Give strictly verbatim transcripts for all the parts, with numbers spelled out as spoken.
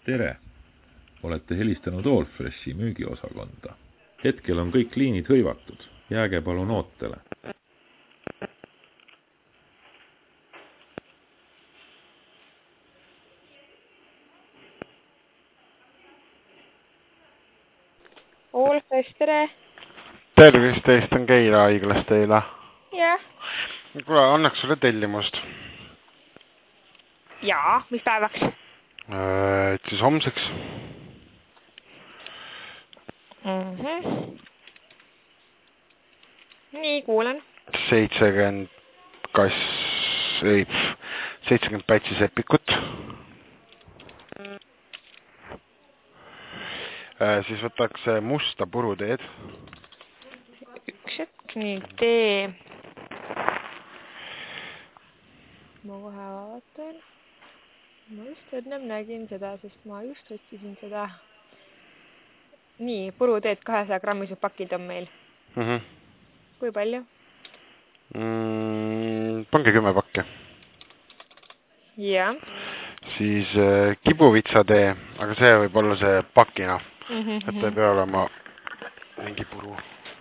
Tere! Olete helistanud Allfreshi müügiosakonda. Hetkel on kõik liinid hõivatud. Jääge palun ootele. Allfresh, tere! Tervist, teist on Keila haiglas teile. Jah. Kuule, annaks sulle tellimust. Jaa, mis päevaks? Et siis homseks. Mm-hmm. Nii, kuulen. seitsekümmend kass, ei, seitsekümmend pätsisepikut. Siis võtaks musta puruteed. Üks hetk, nii, tee. Ma kohe vaatan. Ma just ennem nägin seda, sest ma just otsisin seda. Nii, puruteed kahesaja grammised pakid on meil. Mm-hmm. Kui palju? Mm, pange kümme pakke. Jah. Siis äh, kibuvitsatee, aga see võib olla see pakina. Mm-hmm. Et ei pea olema mingi puru.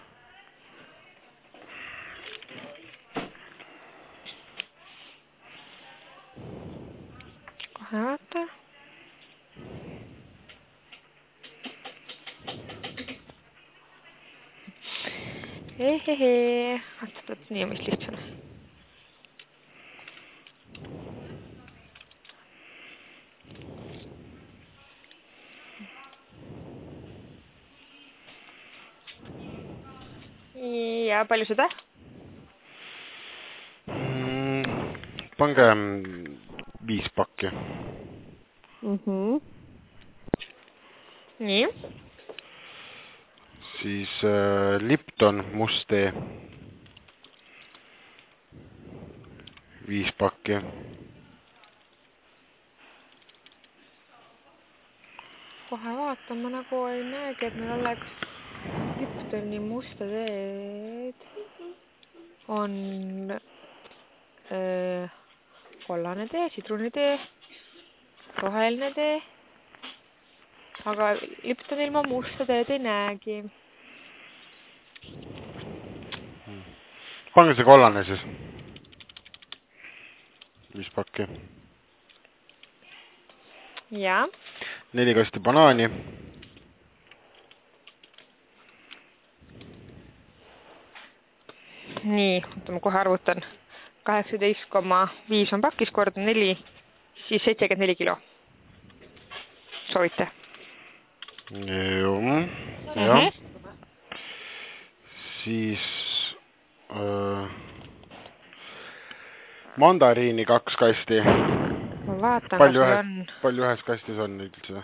Kohe vaata. Hehehe. Vaatatud nii, mis lihtsam. Ja palju seda? Mm, pange viis pakki. Mm-hmm. Nii. Siis äh, Lipton must tee. Viis pakki. Kohe vaatan, ma nagu ei näegi, et meil oleks Liptoni musta teed. On öö, kollane tee, sitruunitee, roheline tee. Aga Lipton ilma musta teed ei näegi. Pange see kollane siis. Viis pakki. Ja. Neli kasti banaani. Nii, ma kohe arvutan. kaheksateist koma viis on pakis, korda neli, siis seitsekümmend neli kilo. Soovite? Joo, Mm-hmm. jah. Siis öö, mandariini kaks kasti. Ma vaatan, palju kas ühes, on. Palju ühes kastis on üldse?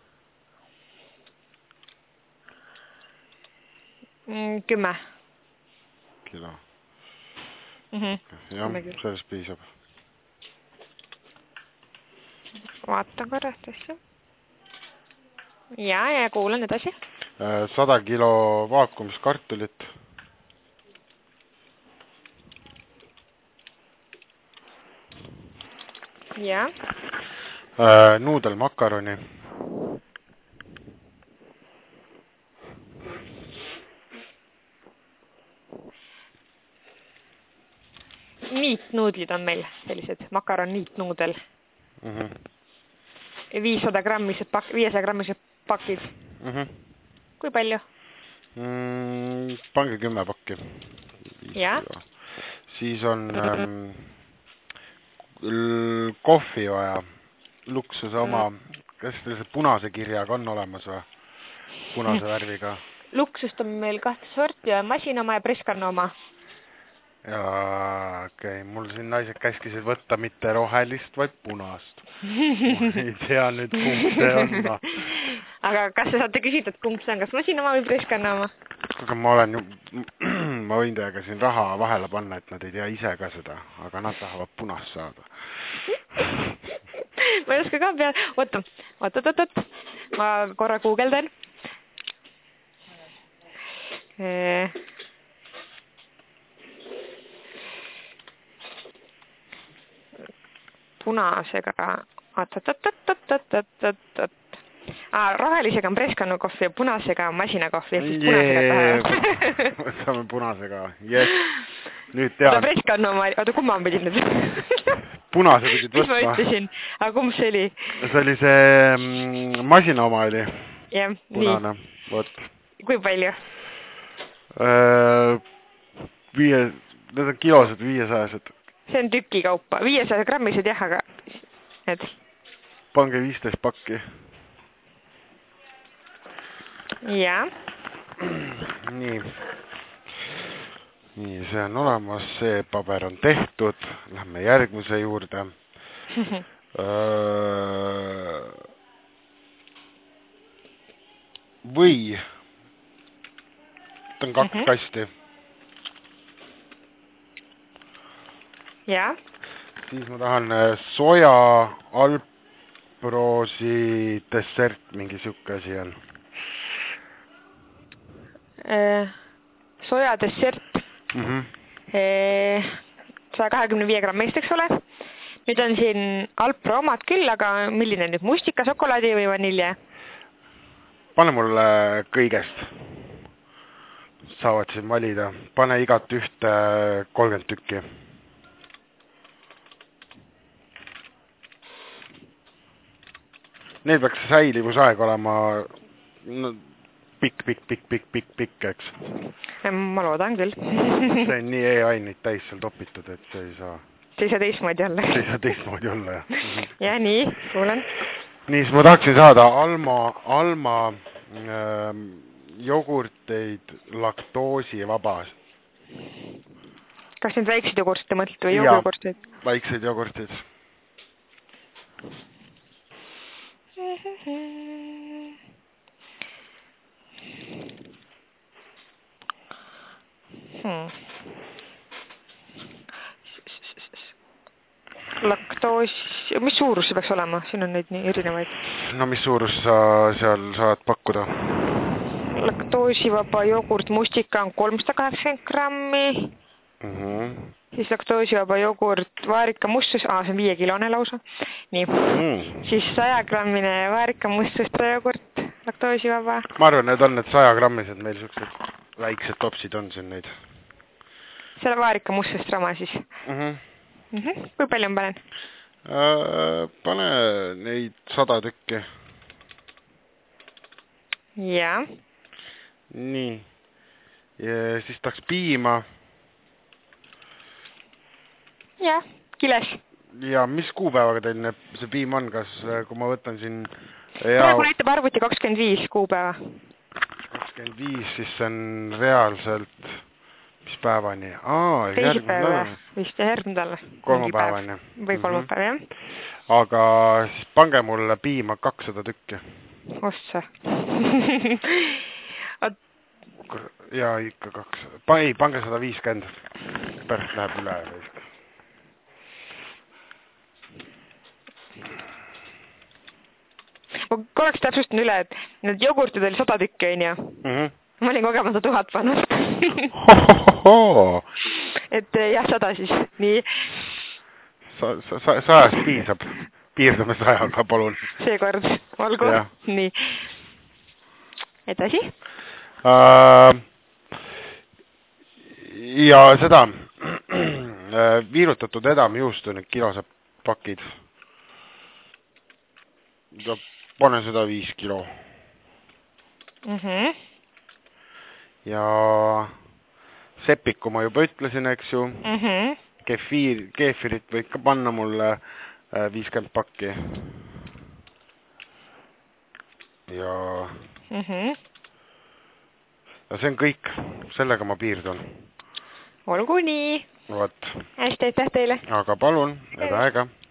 Mm, kümme. Kilo. Mm-hmm. Jah, sellest piisab. Vaatan korra asja. Ja, ja kuulen edasi. sada kilo vaakumis kartulit. Ja. Nuudel makaroni. Niitnuudlid on meil sellised, makaron niitnuudel. Mm-hmm. viissada grammised pak-, viiesaja grammised pakid. Mm-hmm. Kui palju? Mm, pange kümme pakki. Ja. Siis on ähm, kohvi vaja. Luksuse oma, kas see punase kirjaga on olemas või? Punase värviga. Luksust on meil kahte sorti ja masin oma ja preskarna oma. Jaa, okei. Okay. Mul siin naised käskisid võtta mitte rohelist, vaid punast. Ma ei tea nüüd, kumb see on. No. Aga kas sa saate küsida, et kumb see on? Kas masin oma või preskarna oma? Aga ma olen ju, ma võin teiega siin raha vahele panna, et nad ei tea ise ka seda, aga nad tahavad punast saada. Ma ei oska ka peale. Oota, oot, oot, oot. Ma korra guugeldan. Punasega. Oot, oot, oot, oot, oot, oot, oot, oot. Aa, rohelisega on preskanukohv ja punasega on masinakohv. Ja siis punasega võtame punasega. Yes. Nüüd tean. Oota, preskanu oma, oota, kumma on pidid nüüd? Punase pidid võtma. Mis ma ütlesin? Aga kumb see oli? See oli see mm, masina oma oli. Jah, punane. Nii. Võt. Kui palju? Äh, viie, need on kilosed, viiesajased. See on tüki kaupa. viiesaja grammised jah, aga need. Pange viisteist pakki. Jaa. Nii. Nii, see on olemas, see paber on tehtud. Lähme järgmise juurde. Või ta on kaks mm-hmm. kasti. Jaa. Siis ma tahan soja alproosi dessert, mingi siuke asi on. Äh, soja dessert. Mm-hmm. Äh, sada kahekümne viie grammist, eks ole. Nüüd on siin Alpro omad küll, aga milline nüüd mustika, šokolaadi või vanilje? Pane mulle kõigest. Saavad siin valida. Pane igat ühte kolmkümmend tükki. Need peaks säilivusaeg olema no, pikk, pikk, pikk, pikk, pikk, pikk, eks? Ma loodan küll. See on nii e-ainid täis seal topitud, et see ei saa... See ei saa teistmoodi olla. See ei saa teistmoodi olla, jah. Ja nii, kuulen. Nii, siis ma tahaksin saada Alma, Alma ähm, jogurteid laktoosi vabas. Kas need väiksed jogurtid mõtled või jogurtid? Jaa, väiksed jogurtid. Hmm. Laktoos, mis suurus see peaks olema? Siin on neid nii erinevaid. No mis suurus sa seal saad pakkuda? Laktoosivaba jogurt mustika on kolmsada kaheksakümmend grammi. Mm-hmm. Siis laktoosivaba jogurt vaarika mustus, aa, see on viie kilone lausa. Nii. Mm. Siis saja grammine vaarika mustust jogurt, laktoosivaba. Ma arvan, need on need saja grammised, meil sellised väiksed topsid on siin neid. Selle vaarika mustust rama siis? Mm-hmm. Mm-hmm. Kui palju on panen? Äh, pane neid sada tükki. Jaa. Nii. Ja siis tahaks piima. Jah, kiles. Ja mis kuupäevaga teil see piim on? Kas kui ma võtan siin... Praegu näitab arvuti kakskümmend viis kuupäeva. kakskümmend viis, siis see on reaalselt... Mis päevani? Aa, teisipäeva vist ja järgmine kolmapäevani. Või kolmapäev, jah. Aga siis pange mulle piima kakssada tükki. Ossa. Ja ikka kaks. Ei, pange sada viiskümmend. Pärast läheb üle. Ma korraks täpsustan üle, et need jogurtid oli sada tükki, on ju? Mhm. Ma olin kogemata tuhat pannud. Et jah, sada siis. Nii. Sa, sa, sa, sajast piisab. Piirdume sajaga, palun. Seekord. Olgu. Ja. Nii. Edasi. Uh, ja seda viirutatud edamjuustu nüüd kilosed pakid. Pane seda viis kilo. Mhm. Ja sepiku ma juba ütlesin, eks ju. Mm-hmm. Kefiir, keefirit võid ka panna mulle viiskümmend pakki. Ja... Mm-hmm. Ja see on kõik. Sellega ma piirdun. Olgu nii. Võt. Hästi, aitäh teile. Aga palun, eda aega.